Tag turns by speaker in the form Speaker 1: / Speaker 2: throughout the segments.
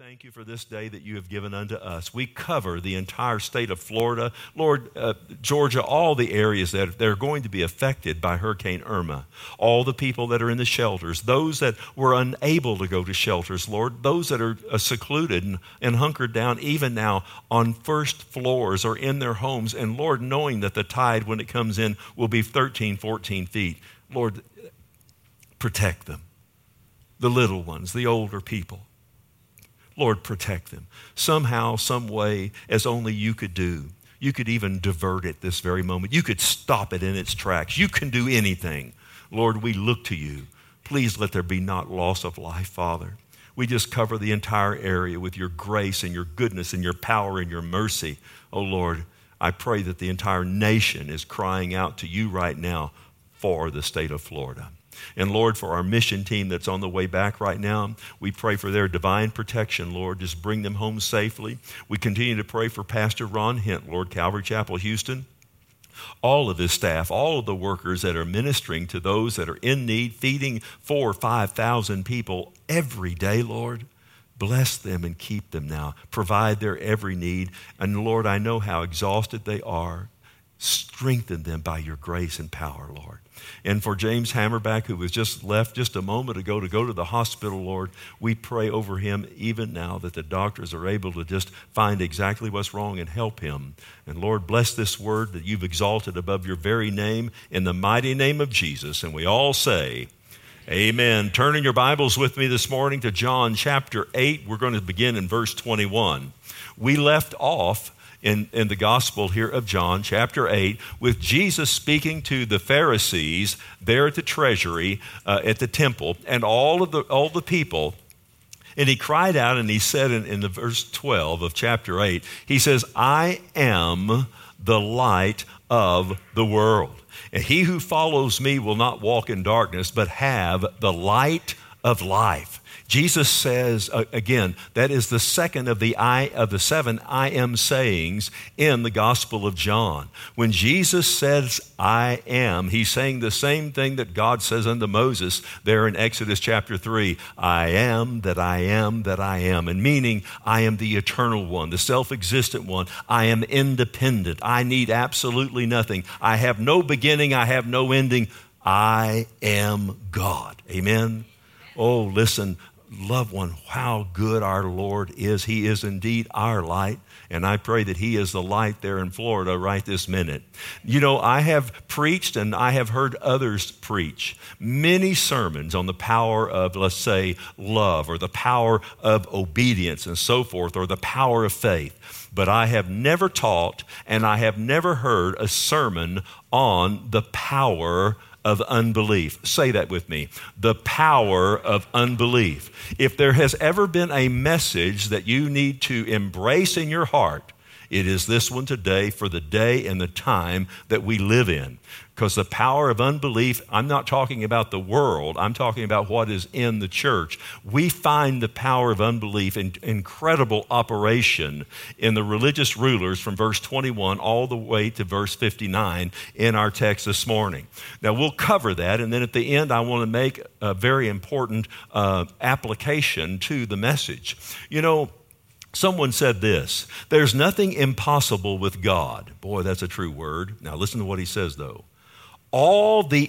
Speaker 1: thank you for this day that you have given unto us. We cover the entire state of Florida, Lord, Georgia, all the areas that are going to be affected by Hurricane Irma, all the people that are in the shelters, those that were unable to go to shelters, Lord, those that are secluded and hunkered down even now on first floors or in their homes, and Lord, knowing that the tide when it comes in will be 13, 14 feet. Lord, protect them, the little ones, the older people. Lord, protect them. Somehow, some way, as only you could do. You could even divert it this very moment. You could stop it in its tracks. You can do anything. Lord, we look to you. Please let there be not loss of life, Father. We just cover the entire area with your grace and your goodness and your power and your mercy. Oh, Lord, I pray that the entire nation is crying out to you right now for the state of Florida. And Lord, for our mission team that's on the way back right now, we pray for their divine protection, Lord. Just bring them home safely. We continue to pray for Pastor Ron Hint, Lord, Calvary Chapel, Houston. All of his staff, all of the workers that are ministering to those that are in need, feeding 4,000 or 5,000 people every day, Lord. Bless them and keep them now. Provide their every need. And Lord, I know how exhausted they are. Strengthen them by your grace and power, Lord. And for James Hammerback, who was just left just a moment ago to go to the hospital, Lord, we pray over him even now that the doctors are able to just find exactly what's wrong and help him. And Lord, bless this word that you've exalted above your very name in the mighty name of Jesus. And we all say, amen. Turn in your Bibles with me this morning to John chapter 8. We're going to begin in verse 21. We left off in the gospel here of John, chapter 8, with Jesus speaking to the Pharisees there at the treasury, at the temple, and all the people. And he cried out and he said in the verse 12 of chapter 8, he says, I am the light of the world. And he who follows me will not walk in darkness, but have the light of life. Jesus says, again, that is the second of the seven I am sayings in the Gospel of John. When Jesus says, I am, he's saying the same thing that God says unto Moses there in Exodus chapter 3. I am that I am that I am. And meaning, I am the eternal one, the self-existent one. I am independent. I need absolutely nothing. I have no beginning. I have no ending. I am God. Amen? Oh, listen, loved one, how good our Lord is. He is indeed our light, and I pray that he is the light there in Florida right this minute. You know, I have preached and I have heard others preach many sermons on the power of, let's say, love, or the power of obedience and so forth, or the power of faith. But I have never taught and I have never heard a sermon on the power of unbelief. Say that with me. The power of unbelief. If there has ever been a message that you need to embrace in your heart, it is this one today, for the day and the time that we live in. Because the power of unbelief, I'm not talking about the world, I'm talking about what is in the church. We find the power of unbelief in incredible operation in the religious rulers from verse 21 all the way to verse 59 in our text this morning. Now we'll cover that, and then at the end I want to make a very important application to the message. You know, someone said this, there's nothing impossible with God. Boy, that's a true word. Now listen to what he says though. All the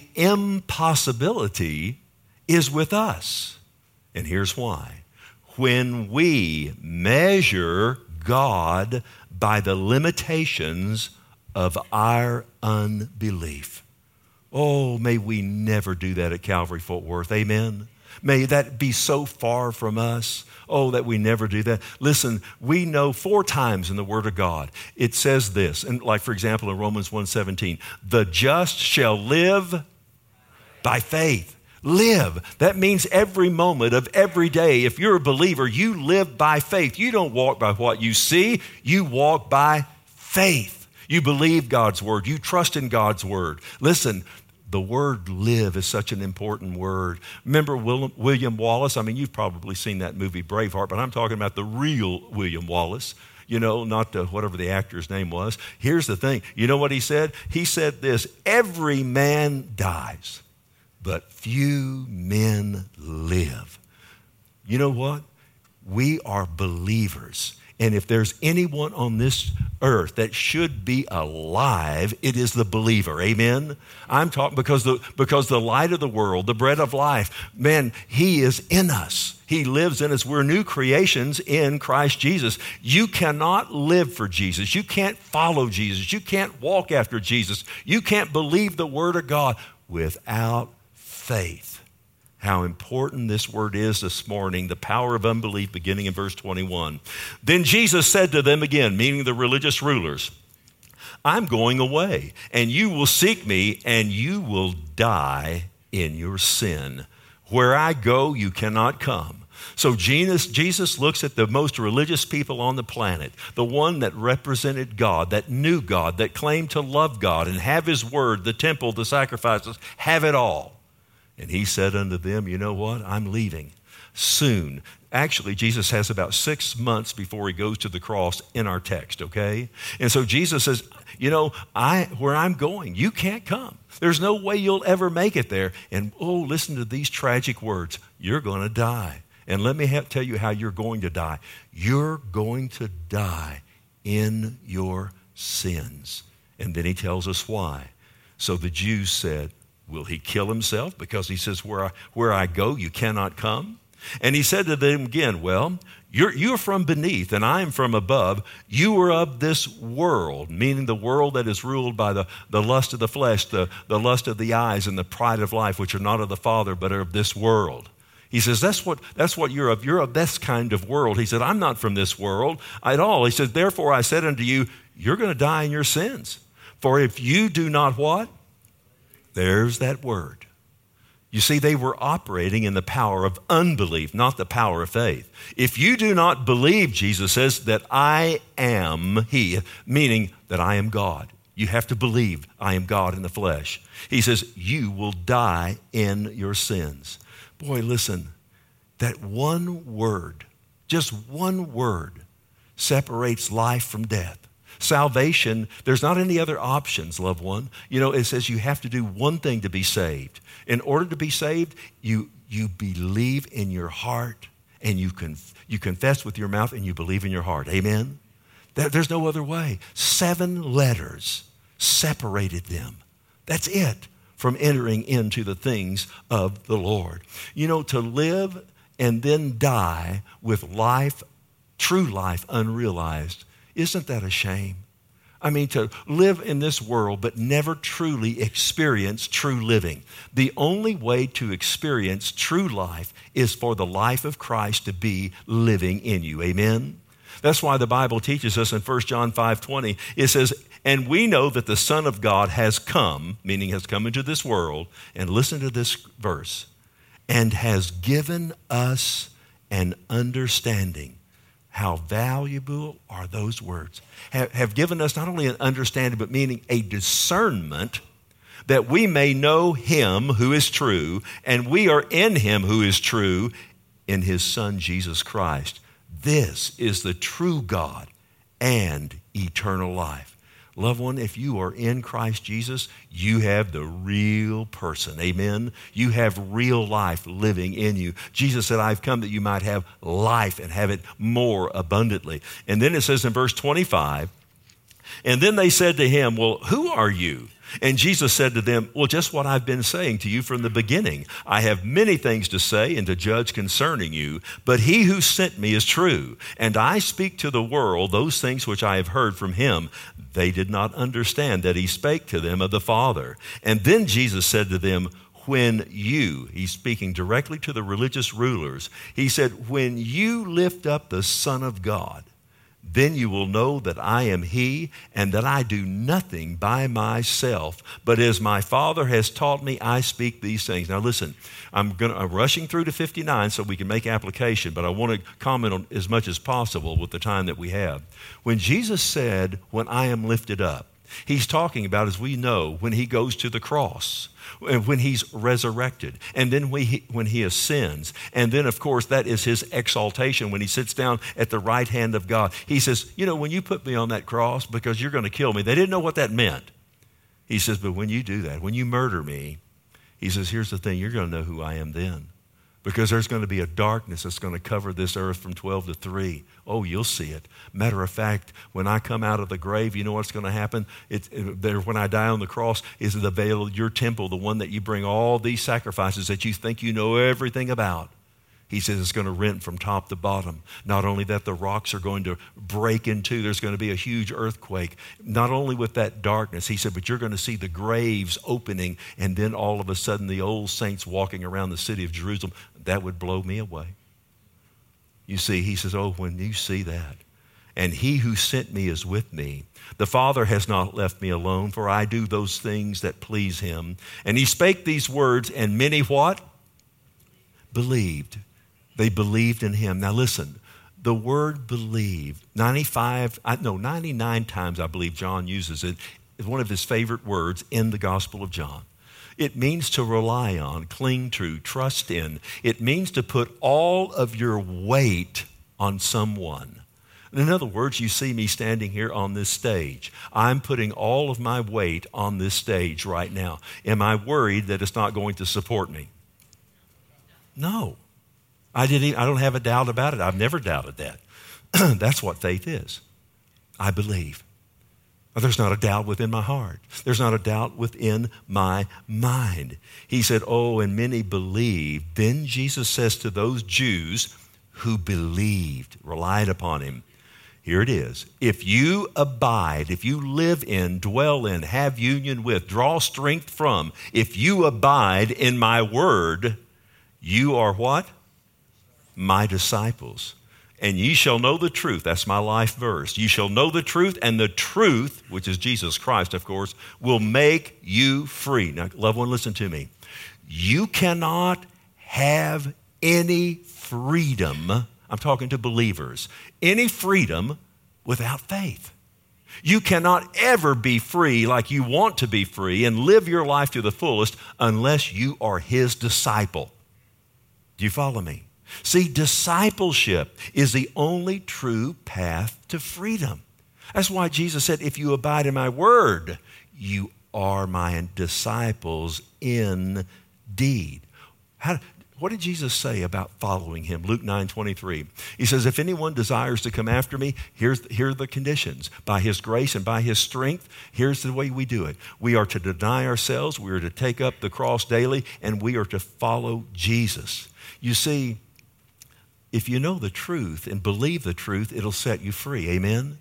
Speaker 1: impossibility is with us. And here's why. When we measure God by the limitations of our unbelief. Oh, may we never do that at Calvary Fort Worth. Amen. May that be so far from us. Oh, that we never do that. Listen, we know 4 times in the Word of God, it says this, and like for example in Romans 1:17, the just shall live by faith. Live. That means every moment of every day. If you're a believer, you live by faith. You don't walk by what you see. You walk by faith. You believe God's Word. You trust in God's Word. Listen, the word live is such an important word. Remember William Wallace? I mean, you've probably seen that movie Braveheart, but I'm talking about the real William Wallace, you know, not whatever the actor's name was. Here's the thing. You know what he said? He said this, every man dies, but few men live. You know what? We are believers. And if there's anyone on this earth that should be alive, it is the believer. Amen? I'm talking because the light of the world, the bread of life, man, he is in us. He lives in us. We're new creations in Christ Jesus. You cannot live for Jesus. You can't follow Jesus. You can't walk after Jesus. You can't believe the Word of God without faith. How important this word is this morning, the power of unbelief, beginning in verse 21. Then Jesus said to them again, meaning the religious rulers, I'm going away, and you will seek me, and you will die in your sin. Where I go, you cannot come. So Jesus looks at the most religious people on the planet, the one that represented God, that knew God, that claimed to love God and have His word, the temple, the sacrifices, have it all. And he said unto them, you know what? I'm leaving soon. Actually, Jesus has about 6 months before he goes to the cross in our text, okay? And so Jesus says, you know, where I'm going, you can't come. There's no way you'll ever make it there. And oh, listen to these tragic words. You're going to die. And let me tell you how you're going to die. You're going to die in your sins. And then he tells us why. So the Jews said, will he kill himself? Because he says, where I go, you cannot come. And he said to them again, well, you're from beneath and I'm from above. You are of this world, meaning the world that is ruled by the lust of the flesh, the lust of the eyes, and the pride of life, which are not of the Father, but are of this world. He says, that's what you're of. You're of this kind of world. He said, I'm not from this world at all. He said, therefore I said unto you, you're going to die in your sins. For if you do not what? There's that word. You see, they were operating in the power of unbelief, not the power of faith. If you do not believe, Jesus says, that I am He, meaning that I am God. You have to believe I am God in the flesh. He says, you will die in your sins. Boy, listen, that one word, just one word, separates life from death. Salvation, there's not any other options, loved one. You know, it says you have to do one thing to be saved. In order to be saved, you believe in your heart and you confess with your mouth and you believe in your heart. Amen? There's no other way. 7 letters separated them. That's it from entering into the things of the Lord. You know, to live and then die with life, true life, unrealized, isn't that a shame? I mean, to live in this world but never truly experience true living. The only way to experience true life is for the life of Christ to be living in you. Amen? That's why the Bible teaches us in 1 John 5:20, it says, and we know that the Son of God has come, meaning has come into this world, and listen to this verse, and has given us an understanding. How valuable are those words? Have given us not only an understanding, but meaning a discernment that we may know Him who is true, and we are in Him who is true, in His Son, Jesus Christ. This is the true God and eternal life. Loved one, if you are in Christ Jesus, you have the real person. Amen? You have real life living in you. Jesus said, I've come that you might have life and have it more abundantly. And then it says in verse 25, and then they said to him, well, who are you? And Jesus said to them, well, just what I've been saying to you from the beginning. I have many things to say and to judge concerning you, but he who sent me is true, and I speak to the world those things which I have heard from him. They did not understand that he spake to them of the Father. And then Jesus said to them, he's speaking directly to the religious rulers, he said, when you lift up the Son of God, then you will know that I am He, and that I do nothing by myself, but as my Father has taught me, I speak these things. Now listen, I'm rushing through to 59 so we can make application, but I want to comment on as much as possible with the time that we have. When Jesus said, when I am lifted up, he's talking about, as we know, when he goes to the cross, when he's resurrected, and then when he ascends. And then, of course, that is his exaltation when he sits down at the right hand of God. He says, you know, when you put me on that cross because you're going to kill me, they didn't know what that meant. He says, but when you do that, when you murder me, he says, here's the thing, you're going to know who I am then. because there's going to be a darkness that's going to cover this earth from 12 to 3. Oh, you'll see it. Matter of fact, when I come out of the grave, you know what's going to happen? When I die on the cross, is the veil of your temple, the one that you bring all these sacrifices that you think you know everything about. He says it's going to rent from top to bottom. Not only that, the rocks are going to break in two. There's going to be a huge earthquake. Not only with that darkness, he said, but you're going to see the graves opening, and then all of a sudden the old saints walking around the city of Jerusalem. That would blow me away. You see, he says, oh, when you see that, and he who sent me is with me. The Father has not left me alone, for I do those things that please him. And he spake these words, and many what? Believed. They believed in him. Now listen, the word believe, 99 times I believe John uses it, is one of his favorite words in the Gospel of John. It means to rely on, cling to, trust in. It means to put all of your weight on someone. In other words, you see me standing here on this stage. I'm putting all of my weight on this stage right now. Am I worried that it's not going to support me? No. I don't have a doubt about it. I've never doubted that. That's what faith is. I believe. There's not a doubt within my heart. There's not a doubt within my mind. He said, oh, and many believed. Then Jesus says to those Jews who believed, relied upon him, here it is. If you abide, if you live in, dwell in, have union with, draw strength from, if you abide in my word, you are what? My disciples. And ye shall know the truth. That's my life verse. You shall know the truth, and the truth, which is Jesus Christ, of course, will make you free. Now, loved one, listen to me. You cannot have any freedom, I'm talking to believers, any freedom without faith. You cannot ever be free like you want to be free and live your life to the fullest unless you are his disciple. Do you follow me? See, discipleship is the only true path to freedom. That's why Jesus said, if you abide in my word, you are my disciples indeed. What did Jesus say about following him? Luke 9:23. He says, if anyone desires to come after me, here are the conditions. By his grace and by his strength, here's the way we do it. We are to deny ourselves, we are to take up the cross daily, and we are to follow Jesus. You see, if you know the truth and believe the truth, it'll set you free. Amen?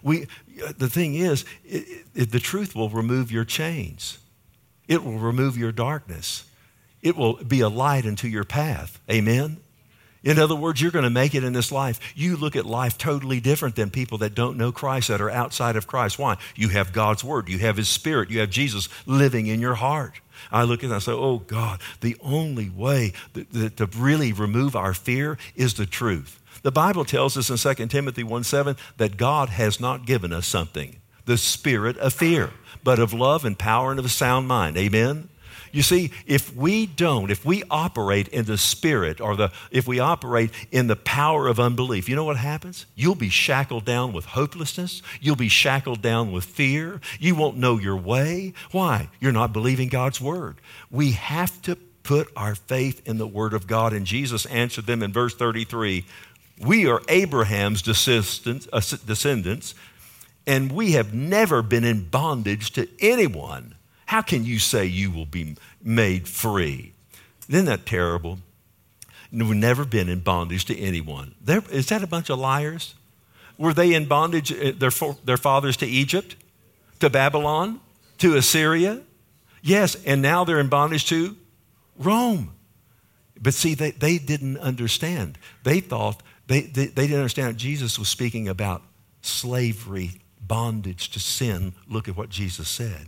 Speaker 1: The thing is, the truth will remove your chains. It will remove your darkness. It will be a light into your path. Amen? In other words, you're going to make it in this life. You look at life totally different than people that don't know Christ, that are outside of Christ. Why? You have God's word. You have his spirit. You have Jesus living in your heart. I look at it and I say, oh God, the only way to really remove our fear is the truth. The Bible tells us in 2 Timothy 1:7 that God has not given us something, the spirit of fear, but of love and power and of a sound mind. Amen? You see, if we operate in the spirit if we operate in the power of unbelief, you know what happens? You'll be shackled down with hopelessness. You'll be shackled down with fear. You won't know your way. Why? You're not believing God's word. We have to put our faith in the word of God. And Jesus answered them in verse 33, we are Abraham's descendants, and we have never been in bondage to anyone. How can you say you will be made free? Isn't that terrible? We've never been in bondage to anyone. Is that a bunch of liars? Were they in bondage, their fathers, to Egypt, to Babylon, to Assyria? Yes, and now they're in bondage to Rome. But see, they didn't understand. They thought, they didn't understand Jesus was speaking about slavery, bondage to sin. Look at what Jesus said.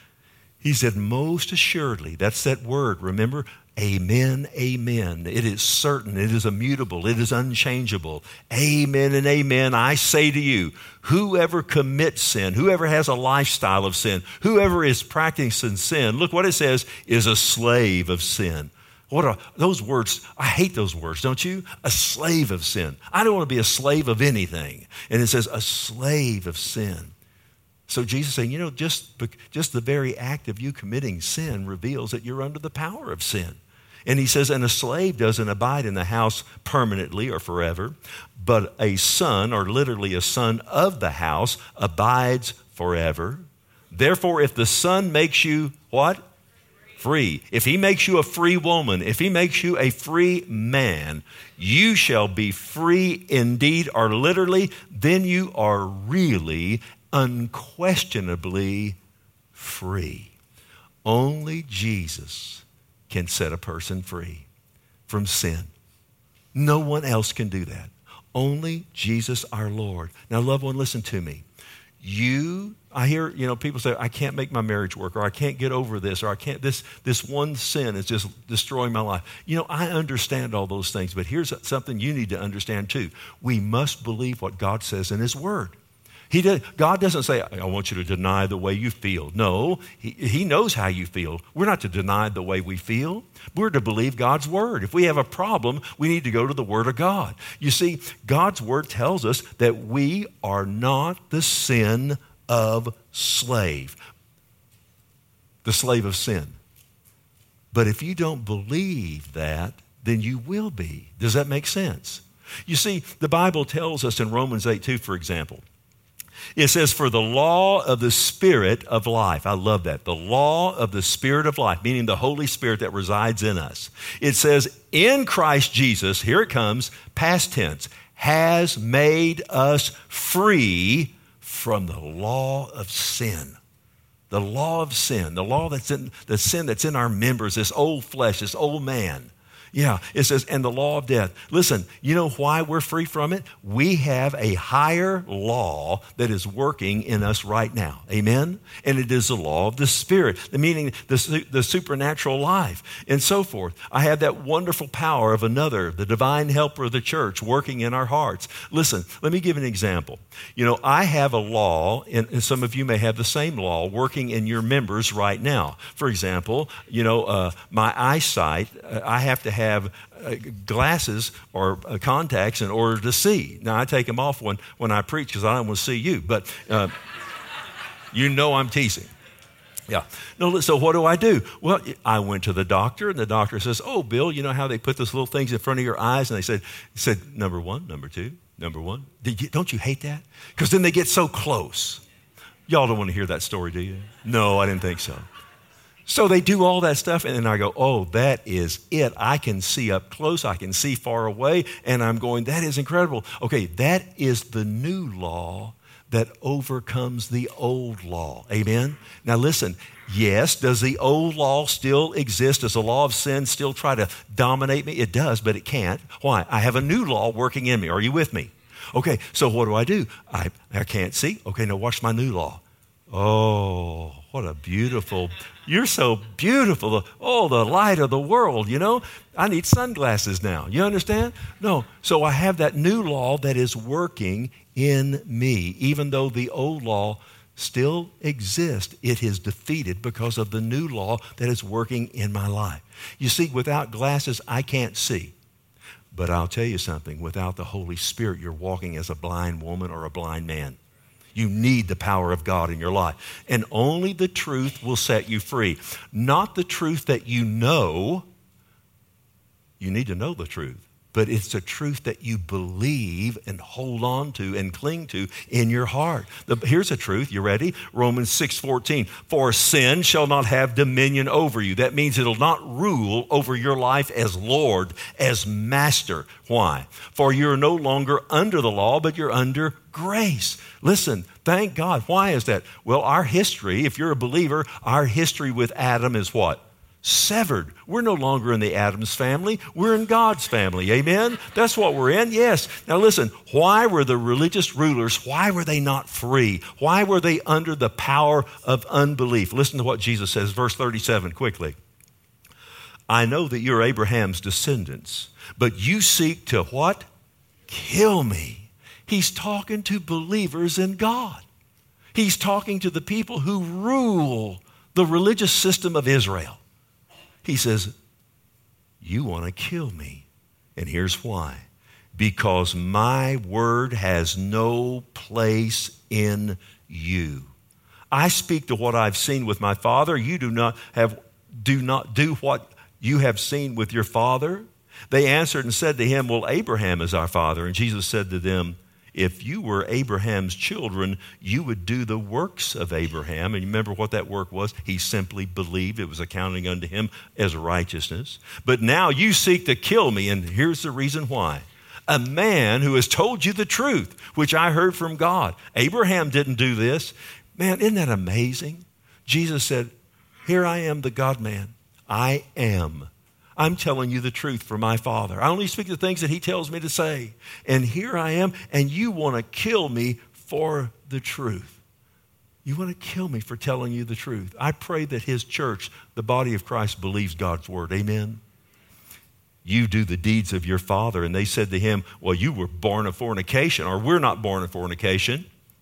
Speaker 1: He said, most assuredly, that's that word, remember? Amen, amen. It is certain, it is immutable, it is unchangeable. Amen and amen, I say to you, whoever commits sin, whoever has a lifestyle of sin, whoever is practicing sin, look what it says, is a slave of sin. What are those words? I hate those words, don't you? A slave of sin. I don't want to be a slave of anything. And it says a slave of sin. So Jesus is saying, just the very act of you committing sin reveals that you're under the power of sin. And he says, and a slave doesn't abide in the house permanently or forever, but a son, or literally a son of the house, abides forever. Therefore, if the Son makes you what? Free. If he makes you a free woman, if he makes you a free man, you shall be free indeed, or literally, then you are really, unquestionably free. Only Jesus can set a person free from sin. No one else can do that. Only Jesus our Lord. Now, loved one, listen to me. I hear, people say, I can't make my marriage work, or I can't get over this, or I can't, this one sin is just destroying my life. I understand all those things, but here's something you need to understand too. We must believe what God says in His Word. God doesn't say, I want you to deny the way you feel. No, he knows how you feel. We're not to deny the way we feel. We're to believe God's Word. If we have a problem, we need to go to the Word of God. You see, God's Word tells us that we are not the sin of slave, the slave of sin. But if you don't believe that, then you will be. Does that make sense? You see, the Bible tells us in Romans 8:2, for example, it says, for the law of the Spirit of life. I love that. The law of the Spirit of life, meaning the Holy Spirit that resides in us. It says, in Christ Jesus, here it comes, past tense, has made us free from the law of sin. The law of sin, the law that's in the sin that's in our members, this old flesh, this old man. Yeah, it says, and the law of death. Listen, you know why we're free from it? We have a higher law that is working in us right now. Amen? And it is the law of the Spirit, meaning the supernatural life and so forth. I have that wonderful power of another, the divine helper of the church, working in our hearts. Listen, let me give an example. I have a law, and some of you may have the same law working in your members right now. For example, my eyesight, I have to have glasses or contacts in order to see. Now, I take them off when I preach because I don't want to see you, but I'm teasing. Yeah. No, so what do? Well, I went to the doctor, and the doctor says, oh, Bill, you know how they put those little things in front of your eyes? And they said, number one, number two, number one. Don't you hate that? Because then they get so close. Y'all don't want to hear that story, do you? No, I didn't think so. So they do all that stuff, and then I go, oh, that is it. I can see up close. I can see far away, and I'm going, that is incredible. Okay, that is the new law that overcomes the old law. Amen? Now listen, yes, does the old law still exist? Does the law of sin still try to dominate me? It does, but it can't. Why? I have a new law working in me. Are you with me? Okay, so what do? I can't see. Okay, now watch my new law. Oh, what a beautiful, you're so beautiful. Oh, the light of the world, I need sunglasses now. You understand? No, so I have that new law that is working in me. Even though the old law still exists, it is defeated because of the new law that is working in my life. You see, without glasses, I can't see. But I'll tell you something, without the Holy Spirit, you're walking as a blind woman or a blind man. You need the power of God in your life. And only the truth will set you free. Not the truth that you know. You need to know the truth. But it's the truth that you believe and hold on to and cling to in your heart. Here's a truth. You ready? Romans 6:14. For sin shall not have dominion over you. That means it'll not rule over your life as Lord, as master. Why? For you're no longer under the law, but you're under grace. Listen, thank God. Why is that? Well, our history, if you're a believer, our history with Adam is what? Severed. We're no longer in the Adam's family. We're in God's family. Amen? That's what we're in. Yes. Now listen, why were the religious rulers, why were they not free? Why were they under the power of unbelief? Listen to what Jesus says, verse 37, quickly. I know that you're Abraham's descendants, but you seek to what? Kill me. He's talking to believers in God. He's talking to the people who rule the religious system of Israel. He says, you want to kill me. And here's why. Because my word has no place in you. I speak to what I've seen with my Father. You do not do what you have seen with your father? They answered and said to him, well, Abraham is our father. And Jesus said to them, if you were Abraham's children, you would do the works of Abraham. And you remember what that work was? He simply believed. It was accounting unto him as righteousness. But now you seek to kill me, and here's the reason why. A man who has told you the truth, which I heard from God. Abraham didn't do this. Man, isn't that amazing? Jesus said, here I am, the God-man. I am. I'm telling you the truth for my Father. I only speak the things that he tells me to say. And here I am, and you want to kill me for the truth. You want to kill me for telling you the truth. I pray that his church, the body of Christ, believes God's word. Amen? You do the deeds of your father. And they said to him, well, you were born of fornication, or we're not born of fornication.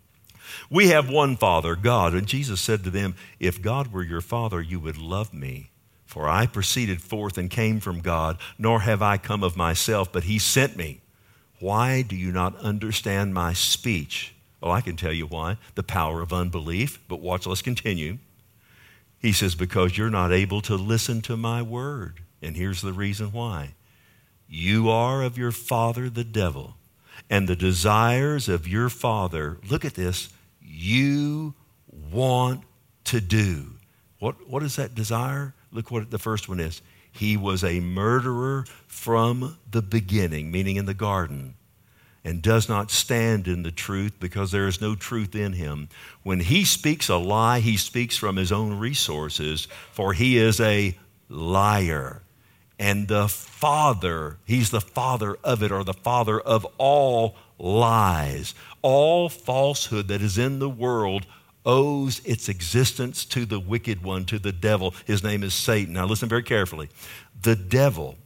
Speaker 1: We have one Father, God. And Jesus said to them, if God were your Father, you would love me. For I proceeded forth and came from God, nor have I come of myself, but he sent me. Why do you not understand my speech? Oh, I can tell you why. The power of unbelief. But watch, let's continue. He says, because you're not able to listen to my word. And here's the reason why. You are of your father, the devil, and the desires of your father, look at this, you want to do. What is that desire? Look what the first one is. He was a murderer from the beginning, meaning in the garden, and does not stand in the truth because there is no truth in him. When he speaks a lie, he speaks from his own resources, for he is a liar. And the father, he's the father of it, or the father of all lies. All falsehood that is in the world owes its existence to the wicked one, to the devil. His name is Satan. Now listen very carefully. The devil,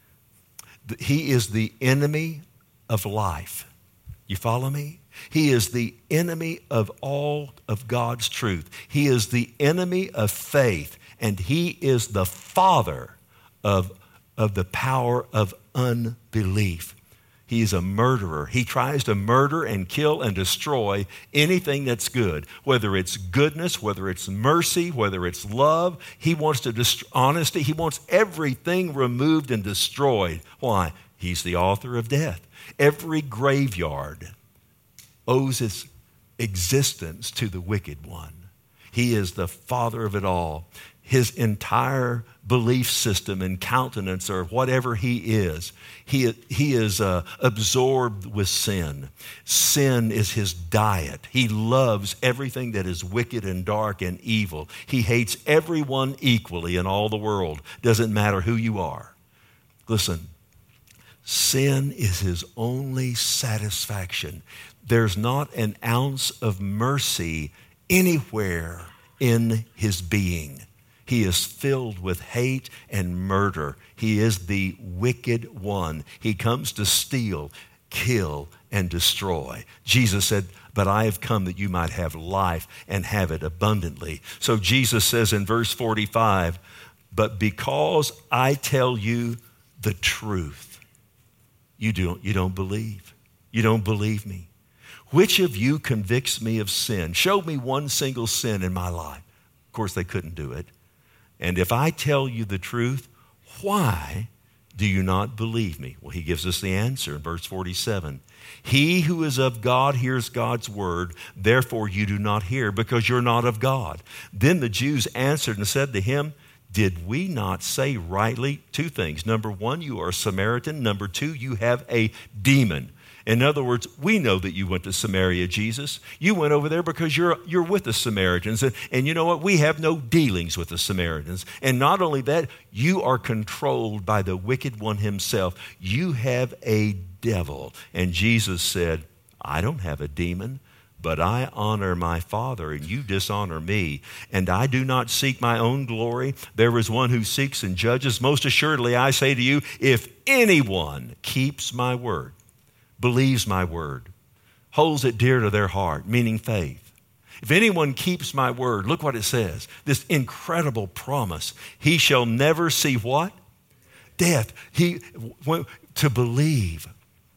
Speaker 1: he is the enemy of life. You follow me? He is the enemy of all of God's truth. He is the enemy of faith, and he is the father of the power of unbelief. He is a murderer. He tries to murder and kill and destroy anything that's good, whether it's goodness, whether it's mercy, whether it's love. He wants to destroy honesty. He wants everything removed and destroyed. Why? He's the author of death. Every graveyard owes its existence to the wicked one. He is the father of it all. His entire belief system and countenance, or whatever he is absorbed with sin. Sin is his diet. He loves everything that is wicked and dark and evil. He hates everyone equally in all the world. Doesn't matter who you are. Listen, sin is his only satisfaction. There's not an ounce of mercy anywhere in his being. He is filled with hate and murder. He is the wicked one. He comes to steal, kill, and destroy. Jesus said, but I have come that you might have life and have it abundantly. So Jesus says in verse 45, but because I tell you the truth, you don't believe. You don't believe me. Which of you convicts me of sin? Show me one single sin in my life. Of course, they couldn't do it. And if I tell you the truth, why do you not believe me? Well, he gives us the answer in verse 47. He who is of God hears God's word. Therefore you do not hear, because you're not of God. Then the Jews answered and said to him, did we not say rightly? Two things. Number one, you are a Samaritan. Number two, you have a demon. In other words, we know that you went to Samaria, Jesus. You went over there because you're with the Samaritans. And you know what? We have no dealings with the Samaritans. And not only that, you are controlled by the wicked one himself. You have a devil. And Jesus said, I don't have a demon, but I honor my Father, and you dishonor me. And I do not seek my own glory. There is one who seeks and judges. Most assuredly, I say to you, if anyone keeps my word, believes my word, holds it dear to their heart, meaning faith. If anyone keeps my word, look what it says, this incredible promise, he shall never see what? Death. To believe,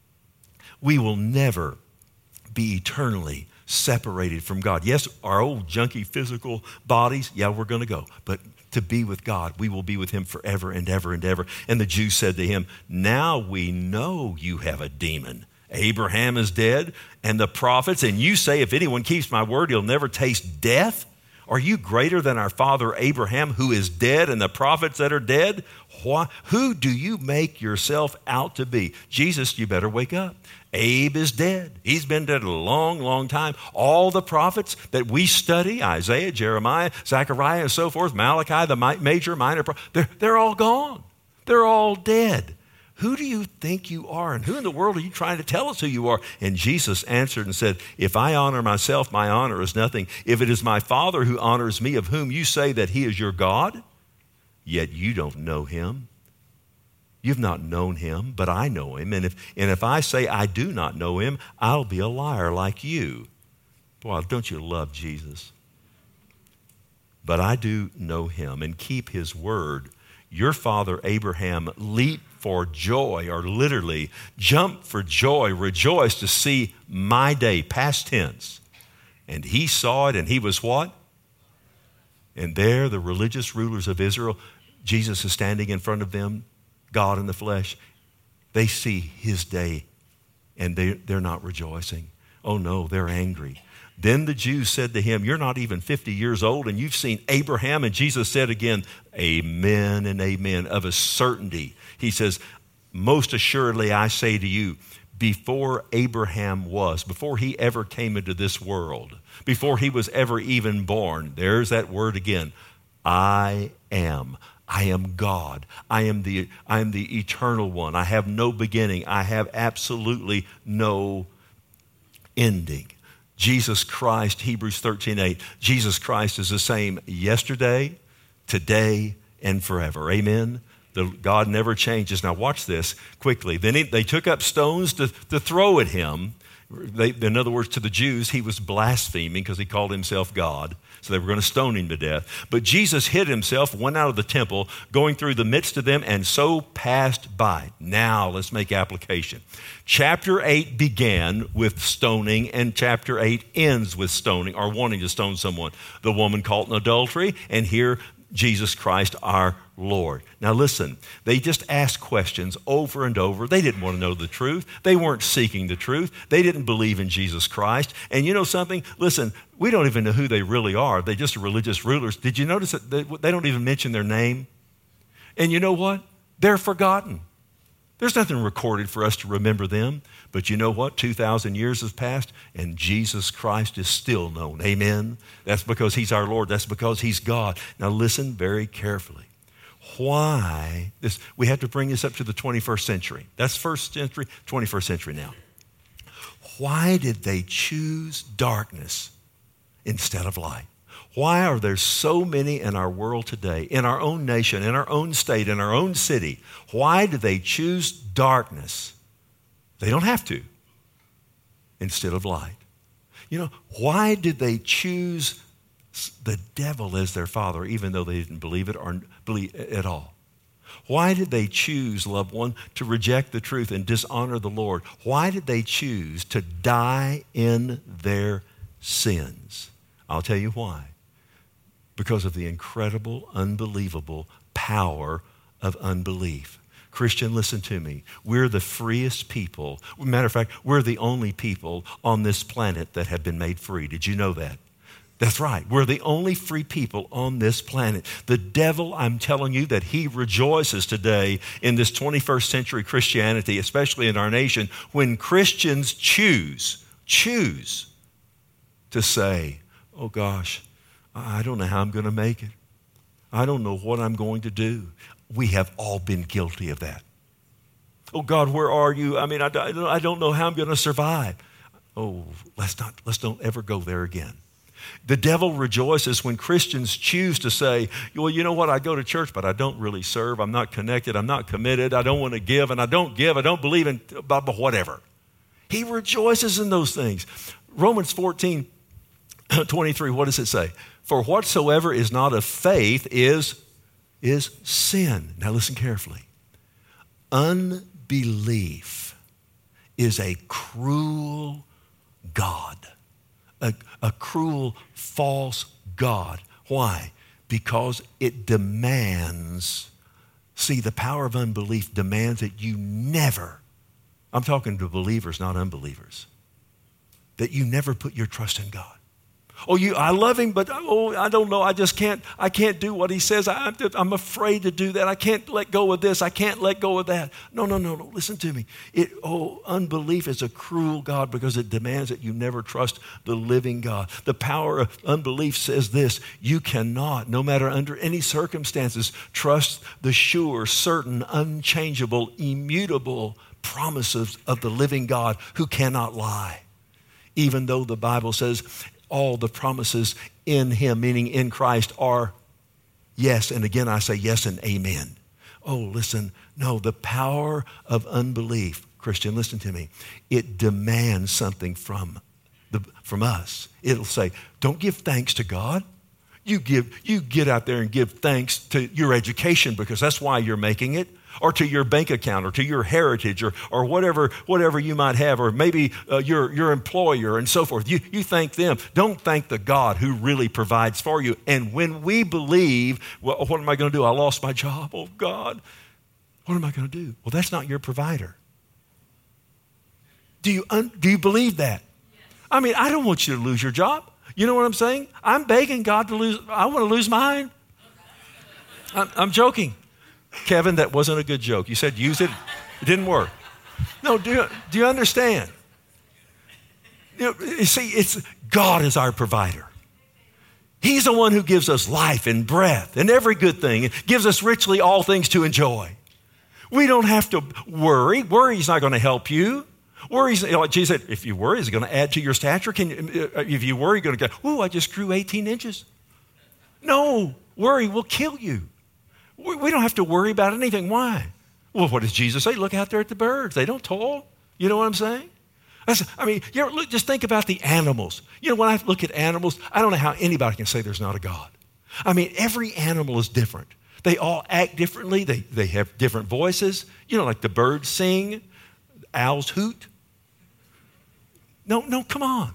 Speaker 1: we will never be eternally separated from God. Yes, our old junky physical bodies, yeah, we're going to go. But to be with God. We will be with him forever and ever and ever. And the Jews said to him, now we know you have a demon. Abraham is dead and the prophets, and you say if anyone keeps my word, he'll never taste death? Are you greater than our father Abraham, who is dead, and the prophets that are dead? Who do you make yourself out to be? Jesus, you better wake up. Abe is dead. He's been dead a long, long time. All the prophets that we study, Isaiah, Jeremiah, Zechariah, and so forth, Malachi, the major, minor, they're all gone. They're all dead. Who do you think you are? And who in the world are you trying to tell us who you are? And Jesus answered and said, if I honor myself, my honor is nothing. If it is my Father who honors me, of whom you say that he is your God, yet you don't know him. You've not known him, but I know him. And if I say I do not know him, I'll be a liar like you. Boy, don't you love Jesus? But I do know him and keep his word. Your father Abraham leaped for joy, or literally jumped for joy, rejoiced to see my day, past tense. And he saw it, and he was what? And there the religious rulers of Israel, Jesus is standing in front of them, God in the flesh. They see his day, and they're not rejoicing. Oh no, they're angry. Then the Jews said to him, you're not even 50 years old, and you've seen Abraham. And Jesus said again, amen and amen, of a certainty. He says, most assuredly I say to you, before Abraham was, before he ever came into this world, before he was ever even born, there's that word again, I am. I am God. I am the eternal one. I have no beginning. I have absolutely no ending. Jesus Christ, Hebrews 13:8, Jesus Christ is the same yesterday, today, and forever. Amen? God never changes. Now watch this quickly. Then they took up stones to throw at him. In other words, to the Jews, he was blaspheming because he called himself God. So they were going to stone him to death. But Jesus hid himself, went out of the temple, going through the midst of them, and so passed by. Now let's make application. Chapter 8 began with stoning, and chapter 8 ends with stoning, or wanting to stone someone. The woman caught in adultery, and here Jesus Christ our Lord. Now listen, they just asked questions over and over. They didn't want to know the truth. They weren't seeking the truth. They didn't believe in Jesus Christ. And you know something? Listen, we don't even know who they really are. They're just religious rulers. Did you notice that they don't even mention their name? And you know what? They're forgotten. There's nothing recorded for us to remember them. But you know what? 2,000 years has passed, and Jesus Christ is still known. Amen? That's because he's our Lord. That's because he's God. Now listen very carefully. Why? We have to bring this up to the 21st century. That's first century, 21st century now. Why did they choose darkness instead of light? Why are there so many in our world today, in our own nation, in our own state, in our own city? Why do they choose darkness? They don't have to, instead of light. You know, why did they choose the devil as their father, even though they didn't believe it or believe at all? Why did they choose, loved one, to reject the truth and dishonor the Lord? Why did they choose to die in their sins? I'll tell you why. Because of the incredible, unbelievable power of unbelief. Christian, listen to me. We're the freest people. Matter of fact, we're the only people on this planet that have been made free. Did you know that? That's right. We're the only free people on this planet. The devil, I'm telling you that he rejoices today in this 21st century Christianity, especially in our nation, when Christians choose to say, oh gosh, I don't know how I'm going to make it. I don't know what I'm going to do. We have all been guilty of that. Oh God, where are you? I mean, I don't know how I'm going to survive. Oh, let's don't ever go there again. The devil rejoices when Christians choose to say, well, you know what? I go to church, but I don't really serve. I'm not connected. I'm not committed. I don't want to give, and I don't give. I don't believe in whatever. He rejoices in those things. Romans 14:23, what does it say? For whatsoever is not of faith is sin. Now listen carefully. Unbelief is a cruel God, a cruel false God. Why? Because it demands, see, the power of unbelief demands that you never, I'm talking to believers, not unbelievers, that you never put your trust in God. I love him, but I don't know. I can't do what he says. I'm afraid to do that. I can't let go of this. I can't let go of that. No. Listen to me. Unbelief is a cruel God because it demands that you never trust the living God. The power of unbelief says this: you cannot, no matter under any circumstances, trust the sure, certain, unchangeable, immutable promises of the living God who cannot lie. Even though the Bible says all the promises in him, meaning in Christ, are yes. And again, I say yes and amen. Listen, no, the power of unbelief, Christian, listen to me. It demands something from us. It'll say, don't give thanks to God. You get out there and give thanks to your education because that's why you're making it, or to your bank account, or to your heritage, or whatever you might have, or maybe your employer and so forth. You thank them. Don't thank the God who really provides for you. And when we believe, well, what am I going to do? I lost my job. Oh, God, what am I going to do? Well, that's not your provider. Do you believe that? I mean, I don't want you to lose your job. You know what I'm saying? I'm begging God to lose. I want to lose mine. I'm joking. Kevin, that wasn't a good joke. You said use it. It didn't work. No, do you understand? You see, God is our provider. He's the one who gives us life and breath and every good thing and gives us richly all things to enjoy. We don't have to worry. Worry's not going to help you. Worry's, like Jesus said, if you worry, is it going to add to your stature? If you worry, you're going to go, I just grew 18 inches. No, worry will kill you. We don't have to worry about anything. Why? Well, what does Jesus say? Look out there at the birds. They don't toil. You know what I'm saying? Just think about the animals. You know, when I look at animals, I don't know how anybody can say there's not a God. I mean, every animal is different. They all act differently. They have different voices. You know, like the birds sing, owls hoot. No, come on.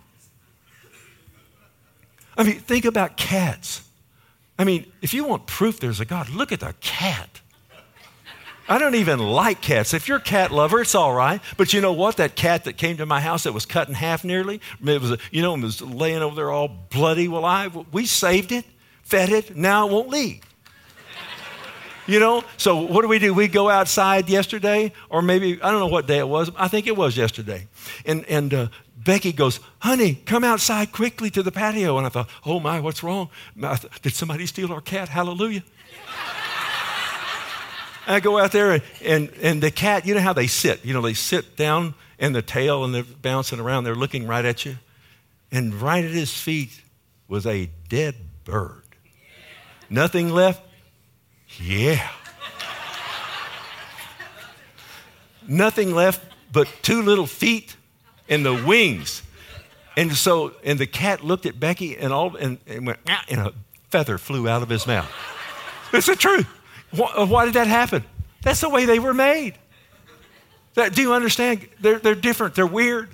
Speaker 1: I mean, think about cats. I mean, if you want proof there's a God, look at the cat. I don't even like cats. If you're a cat lover, it's all right. But you know what? That cat that came to my house that was cut in half nearly, it was laying over there all bloody. Well, we saved it, fed it, now it won't leave. You know, so what do? We go outside yesterday, or maybe, I don't know what day it was. I think it was yesterday. And Becky goes, honey, come outside quickly to the patio. And I thought, oh my, what's wrong? Did somebody steal our cat? Hallelujah. I go out there and the cat, you know how they sit? You know, they sit down and the tail and they're bouncing around. They're looking right at you. And right at his feet was a dead bird. Nothing left. Yeah. Nothing left but two little feet and the wings. And the cat looked at Becky and went, and a feather flew out of his mouth. It's the truth. Why did that happen? That's the way they were made. Do you understand? They're different. They're weird.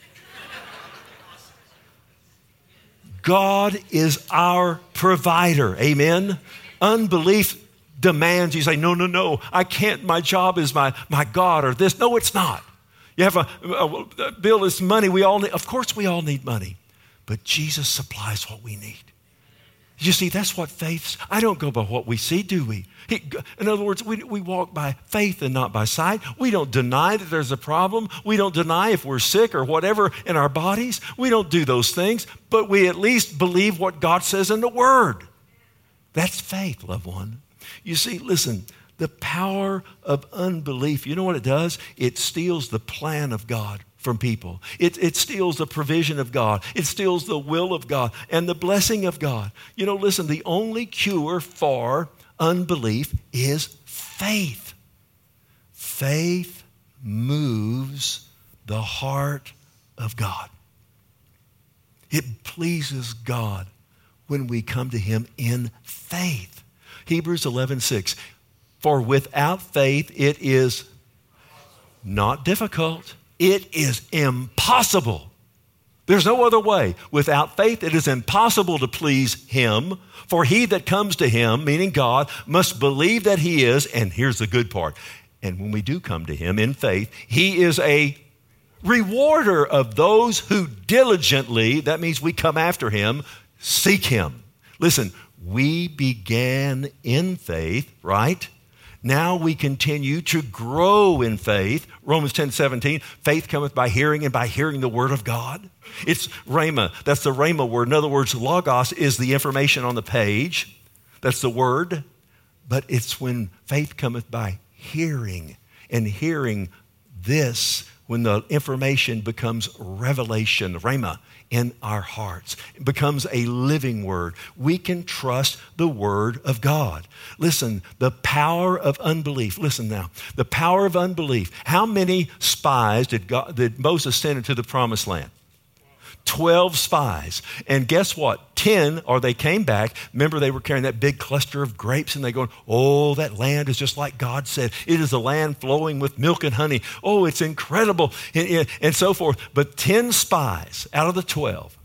Speaker 1: God is our provider. Amen. Unbelief demands, you say, no, I can't, my job is my God or this. No, it's not. You have a bill, this money, we all need, of course we all need money, but Jesus supplies what we need. You see, that's what faith's, I don't go by what we see, do we? In other words, we walk by faith and not by sight. We don't deny that there's a problem. We don't deny if we're sick or whatever in our bodies. We don't do those things, but we at least believe what God says in the Word. That's faith, loved one. You see, listen, the power of unbelief, you know what it does? It steals the plan of God from people. It steals the provision of God. It steals the will of God and the blessing of God. You know, listen, the only cure for unbelief is faith. Faith moves the heart of God. It pleases God when we come to Him in faith. Hebrews 11:6. For without faith it is not difficult. It is impossible. There's no other way. Without faith, it is impossible to please him. For he that comes to him, meaning God, must believe that he is, and here's the good part. And when we do come to him in faith, he is a rewarder of those who diligently, that means we come after him, seek him. Listen, we began in faith, right? Now we continue to grow in faith. Romans 10:17, faith cometh by hearing, and by hearing the word of God. It's rhema. That's the rhema word. In other words, logos is the information on the page. That's the word. But it's when faith cometh by hearing, and hearing this, when the information becomes revelation, rhema, in our hearts. It becomes a living word. We can trust the word of God. Listen, the power of unbelief. Listen now, the power of unbelief. How many spies did Moses send into the promised land? 12 spies. And guess what? 10, or they came back. Remember, they were carrying that big cluster of grapes, and they going, oh, that land is just like God said. It is a land flowing with milk and honey. Oh, it's incredible, and so forth. But 10 spies out of the 12,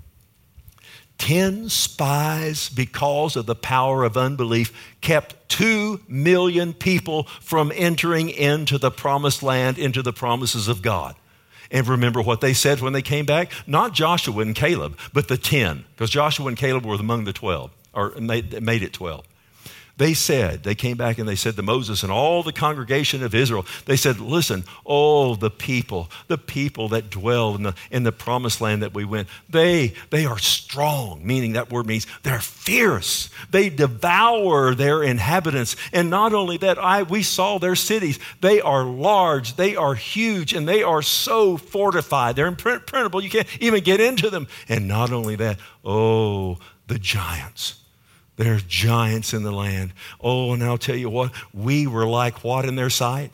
Speaker 1: 10 spies, because of the power of unbelief, kept 2 million people from entering into the promised land, into the promises of God. And remember what they said when they came back? Not Joshua and Caleb, but the 10, because Joshua and Caleb were among the 12, or made it 12. They came back and they said to Moses and all the congregation of Israel, they said, listen, oh, the people that dwell in the promised land that we went, they are strong, meaning that word means they're fierce. They devour their inhabitants. And not only that, we saw their cities. They are large, they are huge, and they are so fortified. They're impenetrable. You can't even get into them. And not only that, oh, the giants. There are giants in the land. Oh, and I'll tell you what, we were like what in their sight?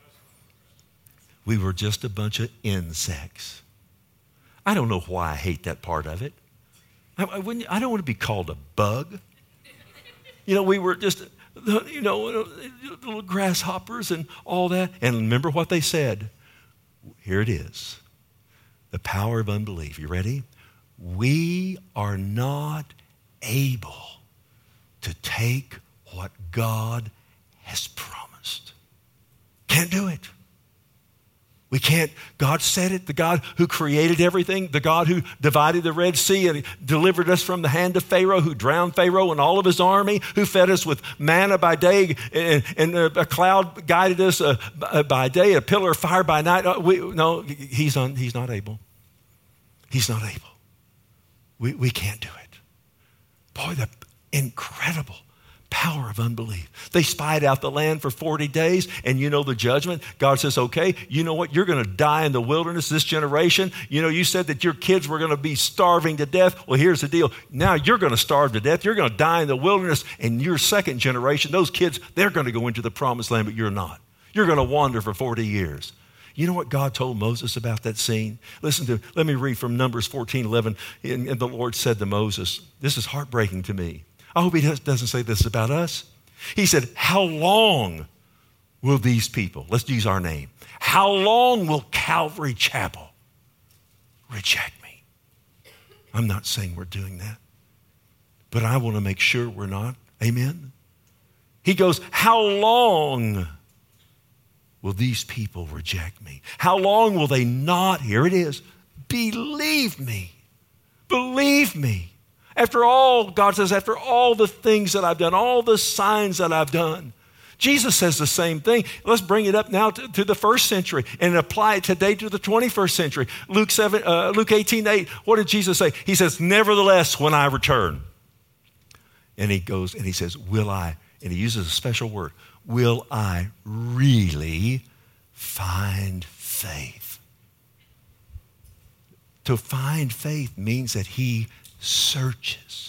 Speaker 1: We were just a bunch of insects. I don't know why I hate that part of it. I don't want to be called a bug. We were just, little grasshoppers and all that. And remember what they said. Here it is. The power of unbelief. You ready? We are not able to take what God has promised. Can't do it. We can't. God said it. The God who created everything, the God who divided the Red Sea and delivered us from the hand of Pharaoh, who drowned Pharaoh and all of his army, who fed us with manna by day and a cloud guided us by day, a pillar of fire by night. He's not able. He's not able. We can't do it. Boy, the incredible power of unbelief. They spied out the land for 40 days, and the judgment. God says, okay, you know what? You're going to die in the wilderness, this generation. You said that your kids were going to be starving to death. Well, here's the deal. Now you're going to starve to death. You're going to die in the wilderness, and your second generation, those kids, they're going to go into the promised land, but you're not. You're going to wander for 40 years. You know what God told Moses about that scene? Let me read from Numbers 14:11. And the Lord said to Moses, this is heartbreaking to me. I hope he doesn't say this about us. He said, how long will these people, let's use our name, how long will Calvary Chapel reject me? I'm not saying we're doing that, but I want to make sure we're not. Amen? He goes, how long will these people reject me? How long will they not, here it is, believe me? Believe me. After all, God says, after all the things that I've done, all the signs that I've done. Jesus says the same thing. Let's bring it up now to the first century and apply it today to the 21st century. Luke 18:8, what did Jesus say? He says, nevertheless, when I return. And he goes and he says, will I, and he uses a special word, will I really find faith? To find faith means that he searches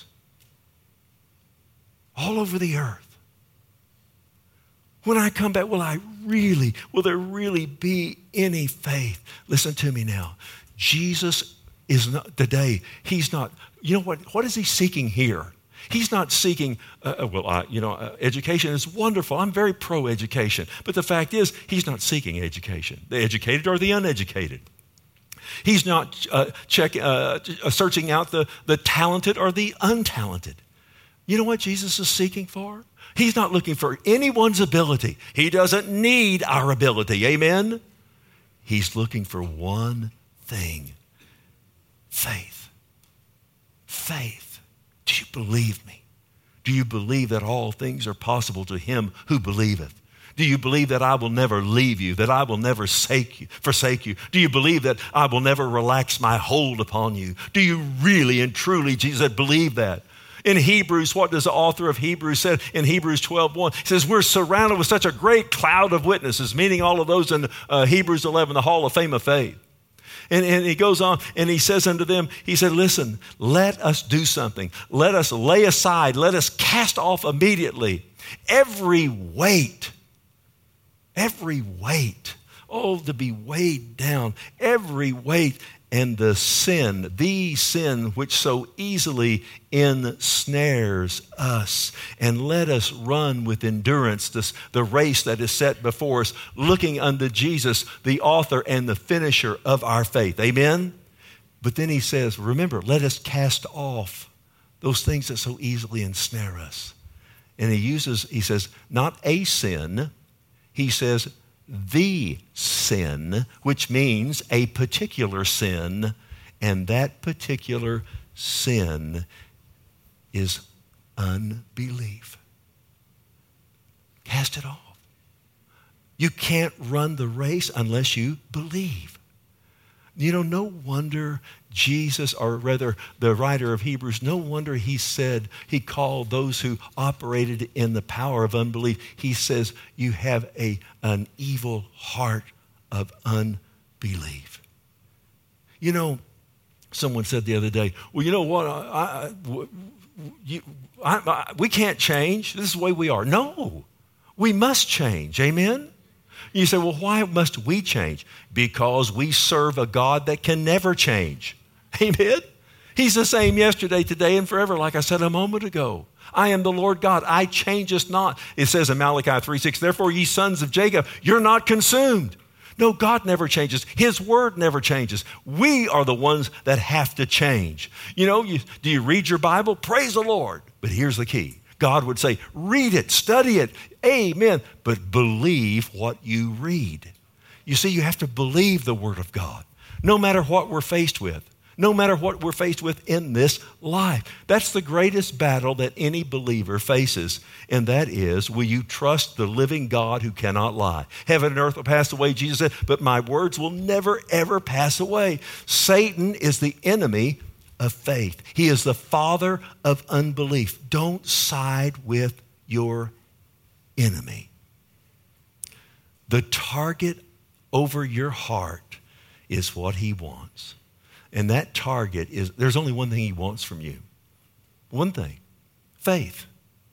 Speaker 1: all over the earth. When I come back, will there really be any faith? Listen to me now. Jesus is not today. He's not, what is he seeking here? He's not seeking, education is wonderful. I'm very pro-education. But the fact is, he's not seeking education. The educated or the uneducated. He's not searching out the talented or the untalented. You know what Jesus is seeking for? He's not looking for anyone's ability. He doesn't need our ability. Amen? He's looking for one thing. Faith. Faith. Do you believe me? Do you believe that all things are possible to him who believeth? Do you believe that I will never leave you, that I will never forsake you? Do you believe that I will never relax my hold upon you? Do you really and truly, Jesus said, believe that? In Hebrews, what does the author of Hebrews say in Hebrews 12:1? He says, we're surrounded with such a great cloud of witnesses, meaning all of those in Hebrews 11, the Hall of Fame of Faith. And he goes on and he says unto them, he said, listen, let us do something. Let us lay aside, let us cast off immediately every weight, oh, to be weighed down, every weight and the sin which so easily ensnares us. And let us run with endurance the race that is set before us, looking unto Jesus, the author and the finisher of our faith. Amen? But then he says, remember, let us cast off those things that so easily ensnare us. And he says, not a sin, he says, the sin, which means a particular sin, and that particular sin is unbelief. Cast it off. You can't run the race unless you believe. You know, no wonder Jesus, or rather the writer of Hebrews, no wonder he called those who operated in the power of unbelief, he says, you have an evil heart of unbelief. You know, someone said the other day, well, you know what, we can't change. This is the way we are. No, we must change. Amen? You say, well, why must we change? Because we serve a God that can never change. Amen? He's the same yesterday, today, and forever, like I said a moment ago. I am the Lord God. I changeth not. It says in Malachi 3:6, therefore, ye sons of Jacob, you're not consumed. No, God never changes. His word never changes. We are the ones that have to change. You know, do you read your Bible? Praise the Lord. But here's the key. God would say, read it, study it, amen, but believe what you read. You see, you have to believe the word of God, no matter what we're faced with, no matter what we're faced with in this life. That's the greatest battle that any believer faces, and that is, will you trust the living God who cannot lie? Heaven and earth will pass away, Jesus said, but my words will never, ever pass away. Satan is the enemy of faith. He is the father of unbelief. Don't side with your enemy. The target over your heart is what he wants. And that target is, there's only one thing he wants from you. One thing. Faith.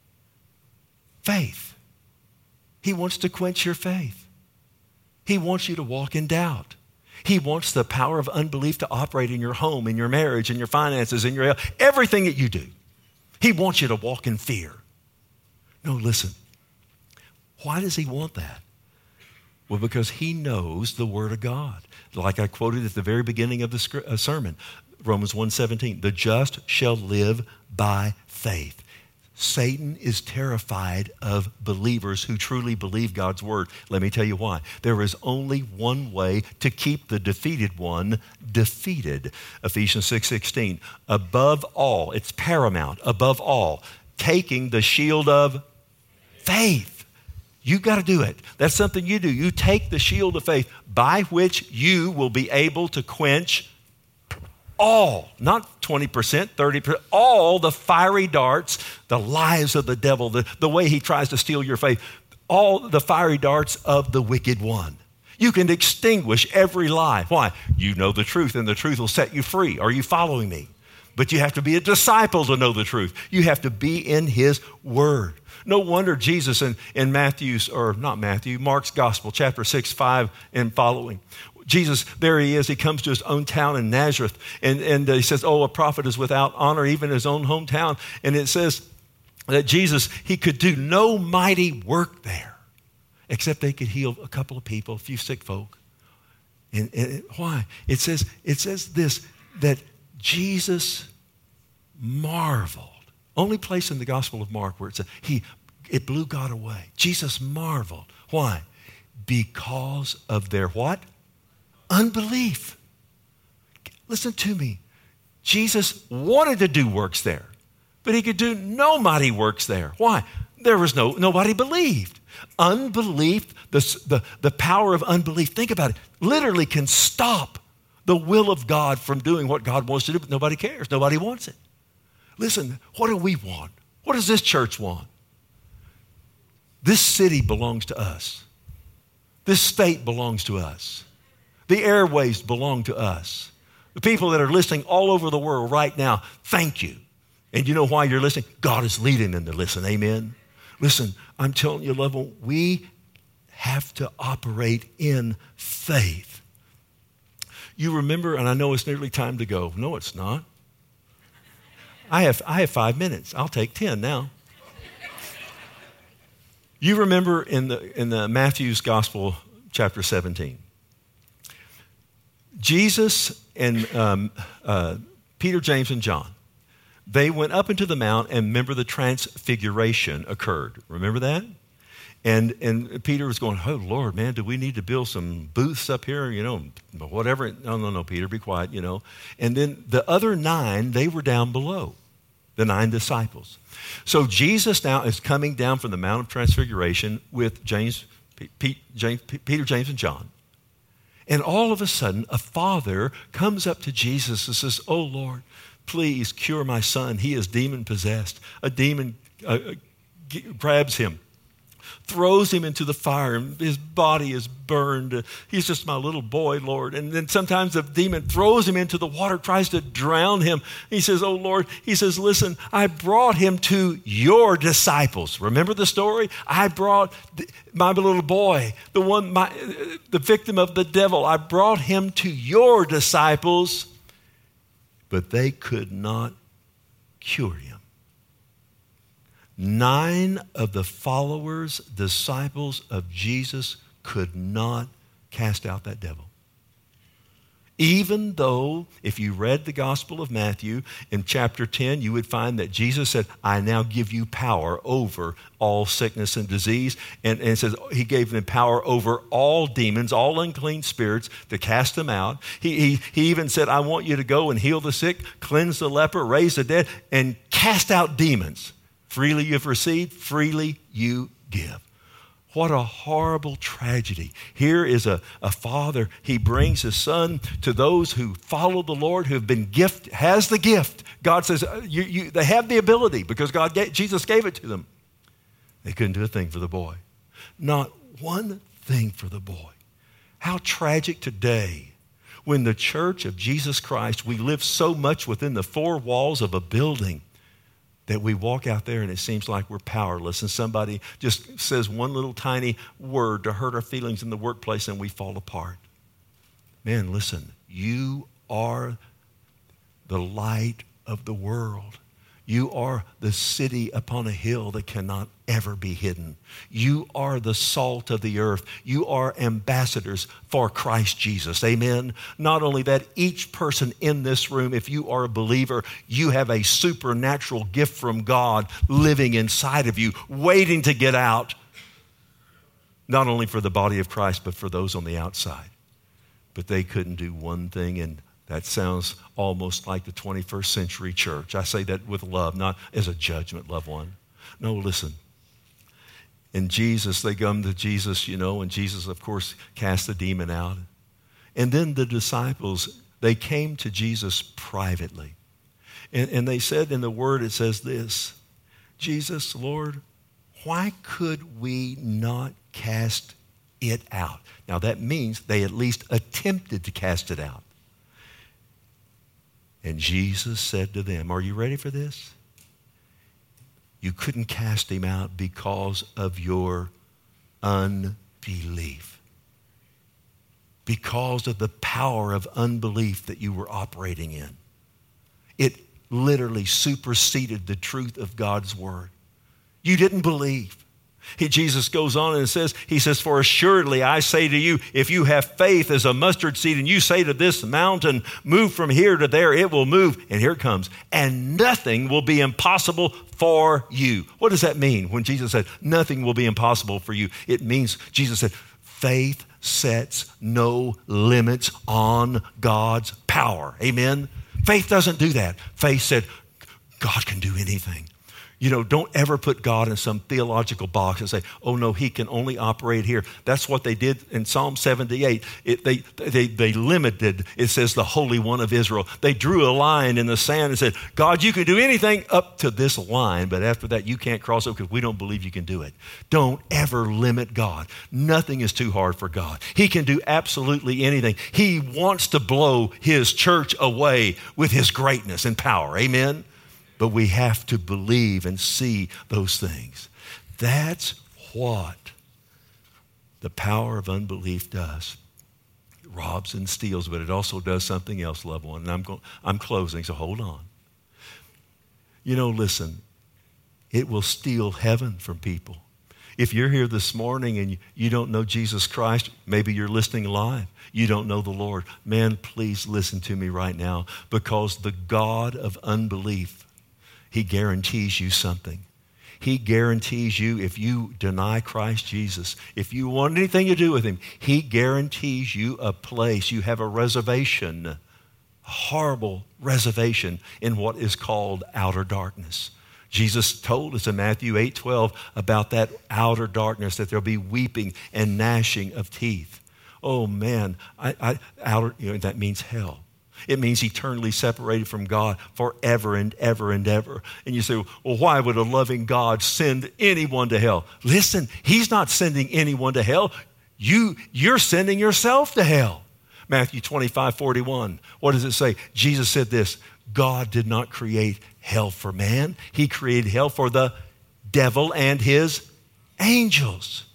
Speaker 1: Faith. He wants to quench your faith. He wants you to walk in doubt. He wants the power of unbelief to operate in your home, in your marriage, in your finances, in your health, everything that you do. He wants you to walk in fear. No, listen. Why does he want that? Well, because he knows the Word of God. Like I quoted at the very beginning of the sermon, Romans 1:17, the just shall live by faith. Satan is terrified of believers who truly believe God's word. Let me tell you why. There is only one way to keep the defeated one defeated. Ephesians 6:16. Above all, it's paramount, above all, taking the shield of faith. You got to do it. That's something you do. You take the shield of faith by which you will be able to quench all, not 20%, 30%, all the fiery darts, the lies of the devil, the way he tries to steal your faith, all the fiery darts of the wicked one. You can extinguish every lie. Why? You know the truth, and the truth will set you free. Are you following me? But you have to be a disciple to know the truth. You have to be in his word. No wonder Jesus in Mark's gospel, chapter 6, 5 and following. Jesus, there he is. He comes to his own town in Nazareth, and he says, oh, a prophet is without honor, even in his own hometown. And it says that Jesus, he could do no mighty work there, except they could heal a couple of people, a few sick folk. And why? It says this, that Jesus marveled. Only place in the Gospel of Mark where it says it blew God away. Jesus marveled. Why? Because of their what? Unbelief. Listen to me. Jesus wanted to do works there, but he could do no mighty works there. Why? There was nobody believed. Unbelief, the power of unbelief, think about it, literally can stop the will of God from doing what God wants to do, but nobody cares. Nobody wants it. Listen, what do we want? What does this church want? This city belongs to us. This state belongs to us. The airwaves belong to us. The people that are listening all over the world right now, thank you. And you know why you're listening? God is leading them to listen. Amen? Listen, I'm telling you, loved one, we have to operate in faith. You remember, and I know it's nearly time to go. No, it's not. I have 5 minutes. I'll take 10 now. You remember in the Matthew's Gospel, chapter 17, Jesus and Peter, James, and John, they went up into the mount, and remember the transfiguration occurred. Remember that? And Peter was going, oh, Lord, man, do we need to build some booths up here? You know, whatever. No, Peter, be quiet, you know. And then the other 9, they were down below, the 9 disciples. So Jesus now is coming down from the Mount of Transfiguration with Peter, James, and John. And all of a sudden, a father comes up to Jesus and says, oh, Lord, please cure my son. He is demon-possessed. A demon grabs him, throws him into the fire, and his body is burned. He's just my little boy, Lord. And then sometimes the demon throws him into the water, tries to drown him. He says, oh, Lord, he says, listen, I brought him to your disciples. Remember the story? I brought my little boy, the victim of the devil. I brought him to your disciples, but they could not cure him. 9 of the followers, disciples of Jesus, could not cast out that devil. Even though, if you read the Gospel of Matthew in chapter 10, you would find that Jesus said, I now give you power over all sickness and disease. And it says he gave them power over all demons, all unclean spirits, to cast them out. He even said, I want you to go and heal the sick, cleanse the leper, raise the dead, and cast out demons. Freely you have received, freely you give. What a horrible tragedy. Here is a father. He brings his son to those who follow the Lord, who have been has the gift. God says, they have the ability because Jesus gave it to them. They couldn't do a thing for the boy. Not one thing for the boy. How tragic today when the church of Jesus Christ, we live so much within the 4 walls of a building that we walk out there and it seems like we're powerless, and somebody just says one little tiny word to hurt our feelings in the workplace and we fall apart. Man, listen, you are the light of the world. You are the city upon a hill that cannot ever be hidden. You are the salt of the earth. You are ambassadors for Christ Jesus. Amen. Not only that, each person in this room, if you are a believer, you have a supernatural gift from God living inside of you, waiting to get out. Not only for the body of Christ, but for those on the outside. But they couldn't do one thing, and that sounds almost like the 21st century church. I say that with love, not as a judgment, loved one. No, listen. And Jesus, they come to Jesus, and Jesus, of course, cast the demon out. And then the disciples, they came to Jesus privately. And they said in the word, it says this, Jesus, Lord, why could we not cast it out? Now that means they at least attempted to cast it out. And Jesus said to them, are you ready for this? You couldn't cast him out because of your unbelief. Because of the power of unbelief that you were operating in. It literally superseded the truth of God's word. You didn't believe. Jesus goes on and says, he says, for assuredly I say to you, if you have faith as a mustard seed and you say to this mountain, move from here to there, it will move. And here it comes. And nothing will be impossible for you. What does that mean when Jesus said, nothing will be impossible for you? It means, Jesus said, faith sets no limits on God's power. Amen? Faith doesn't do that. Faith said, God can do anything. You know, don't ever put God in some theological box and say, oh no, he can only operate here. That's what they did in Psalm 78. They limited, it says, the Holy One of Israel. They drew a line in the sand and said, God, you can do anything up to this line, but after that you can't cross it because we don't believe you can do it. Don't ever limit God. Nothing is too hard for God. He can do absolutely anything. He wants to blow his church away with his greatness and power. Amen? But we have to believe and see those things. That's what the power of unbelief does. It robs and steals, but it also does something else, loved one. And I'm closing, so hold on. You know, listen, it will steal heaven from people. If you're here this morning and you don't know Jesus Christ, maybe you're listening live. You don't know the Lord. Man, please listen to me right now, because the God of unbelief, he guarantees you something. He guarantees you, if you deny Christ Jesus, if you want anything to do with him, he guarantees you a place. You have a reservation, a horrible reservation in what is called outer darkness. Jesus told us in Matthew 8:12 about that outer darkness, that there'll be weeping and gnashing of teeth. Oh man, that means hell. It means eternally separated from God forever and ever and ever. And you say, well, why would a loving God send anyone to hell? Listen, he's not sending anyone to hell. You're sending yourself to hell. Matthew 25:41. What does it say? Jesus said this, God did not create hell for man. He created hell for the devil and his angels.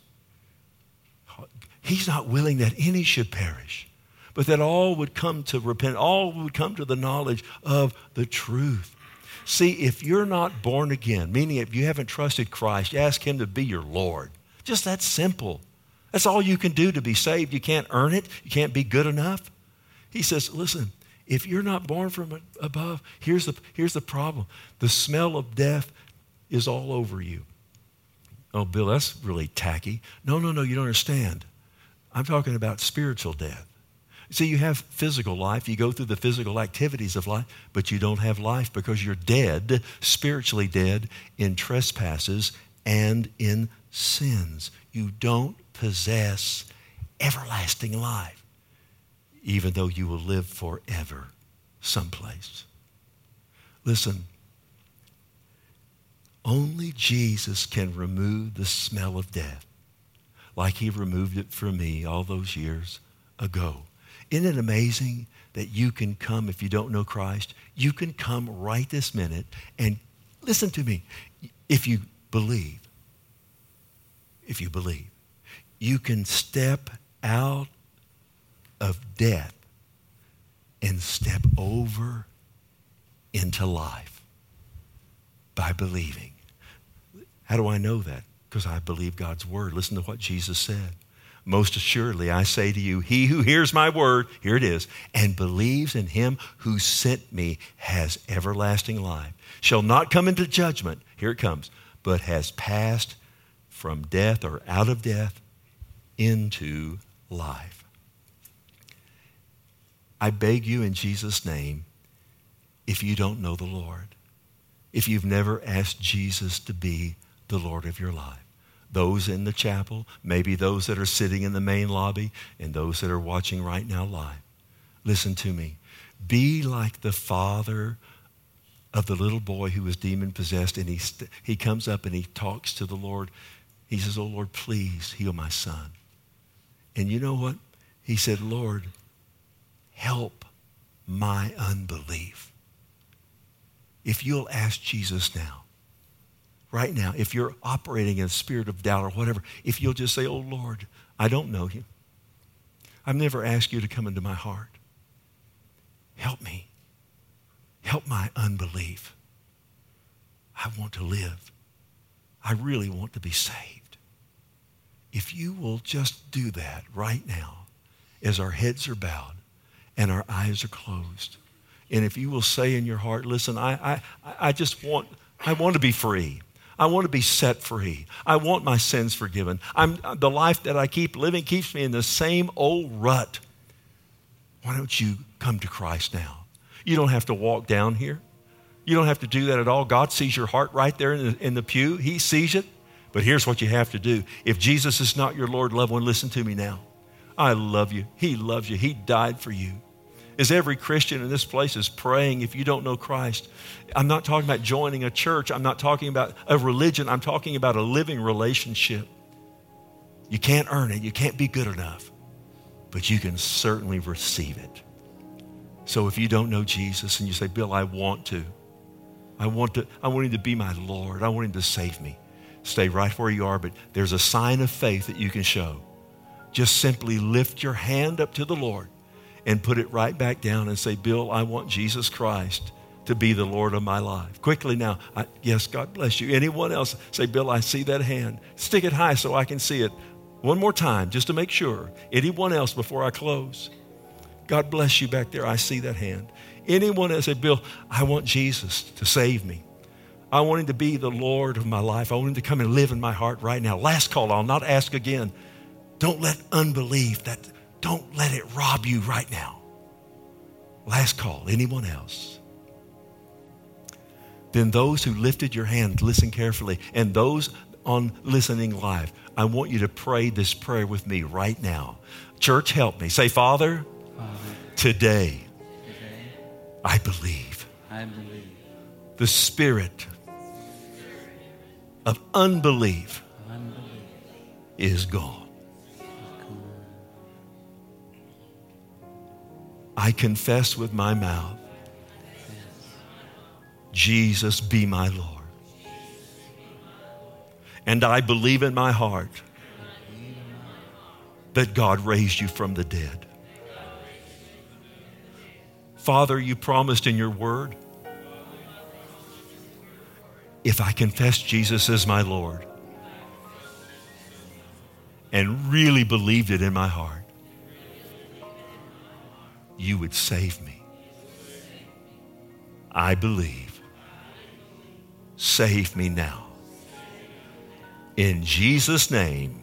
Speaker 1: He's not willing that any should perish, but that all would come to repent, all would come to the knowledge of the truth. See, if you're not born again, meaning if you haven't trusted Christ, you ask him to be your Lord. Just that simple. That's all you can do to be saved. You can't earn it. You can't be good enough. He says, listen, if you're not born from above, here's the problem. The smell of death is all over you. Oh, Bill, that's really tacky. No, you don't understand. I'm talking about spiritual death. See, you have physical life. You go through the physical activities of life, but you don't have life because you're dead, spiritually dead, in trespasses and in sins. You don't possess everlasting life, even though you will live forever someplace. Listen, only Jesus can remove the smell of death like he removed it for me all those years ago. Isn't it amazing that you can come, if you don't know Christ, you can come right this minute and listen to me. If you believe, you can step out of death and step over into life by believing. How do I know that? Because I believe God's word. Listen to what Jesus said. Most assuredly, I say to you, he who hears my word, here it is, and believes in him who sent me has everlasting life, shall not come into judgment, here it comes, but has passed from death or out of death into life. I beg you in Jesus' name, if you don't know the Lord, if you've never asked Jesus to be the Lord of your life, those in the chapel, maybe those that are sitting in the main lobby, and those that are watching right now live. Listen to me. Be like the father of the little boy who was demon-possessed, and he comes up and he talks to the Lord. He says, oh, Lord, please heal my son. And you know what? He said, Lord, help my unbelief. If you'll ask Jesus now, right now, if you're operating in a spirit of doubt or whatever, if you'll just say, oh, Lord, I don't know you. I've never asked you to come into my heart. Help me. Help my unbelief. I want to live. I really want to be saved. If you will just do that right now, as our heads are bowed and our eyes are closed, and if you will say in your heart, listen, I want to be free. I want to be set free. I want my sins forgiven. The life that I keep living keeps me in the same old rut. Why don't you come to Christ now? You don't have to walk down here. You don't have to do that at all. God sees your heart right there in the pew. He sees it. But here's what you have to do. If Jesus is not your Lord, loved one, listen to me now. I love you. He loves you. He died for you. As every Christian in this place is praying, if you don't know Christ, I'm not talking about joining a church. I'm not talking about a religion. I'm talking about a living relationship. You can't earn it. You can't be good enough. But you can certainly receive it. So if you don't know Jesus and you say, Bill, I want him to be my Lord. I want him to save me. Stay right where you are, but there's a sign of faith that you can show. Just simply lift your hand up to the Lord and put it right back down and say, Bill, I want Jesus Christ to be the Lord of my life. Quickly now. Yes, God bless you. Anyone else? Say, Bill, I see that hand. Stick it high so I can see it. One more time, just to make sure. Anyone else before I close? God bless you back there. I see that hand. Anyone else? Say, Bill, I want Jesus to save me. I want him to be the Lord of my life. I want him to come and live in my heart right now. Last call. I'll not ask again. Don't let unbelief, don't let it rob you right now. Last call. Anyone else? Then those who lifted your hand, listen carefully. And those on listening live, I want you to pray this prayer with me right now. Church, help me. Say, Father, today I believe the spirit of unbelief is gone. I confess with my mouth, Jesus be my Lord. And I believe in my heart that God raised you from the dead. Father, you promised in your word, if I confess Jesus as my Lord and really believed it in my heart, you would save me. I believe. Save me now. In Jesus' name,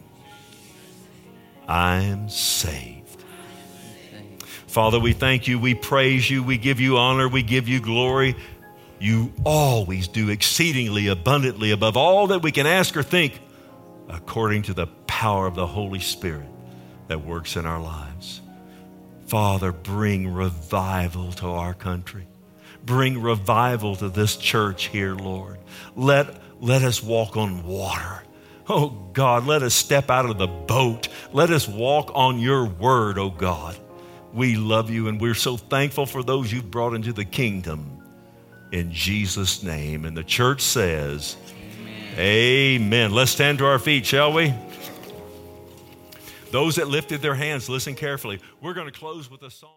Speaker 1: I am saved. Father, we thank you. We praise you. We give you honor. We give you glory. You always do exceedingly abundantly above all that we can ask or think, according to the power of the Holy Spirit that works in our lives. Father, bring revival to our country. Bring revival to this church here, Lord. Let us walk on water. Oh God, let us step out of the boat. Let us walk on your word, oh God. We love you and we're so thankful for those you've brought into the kingdom. In Jesus' name. And the church says, Amen. Let's stand to our feet, shall we? Those that lifted their hands, listen carefully. We're going to close with a song.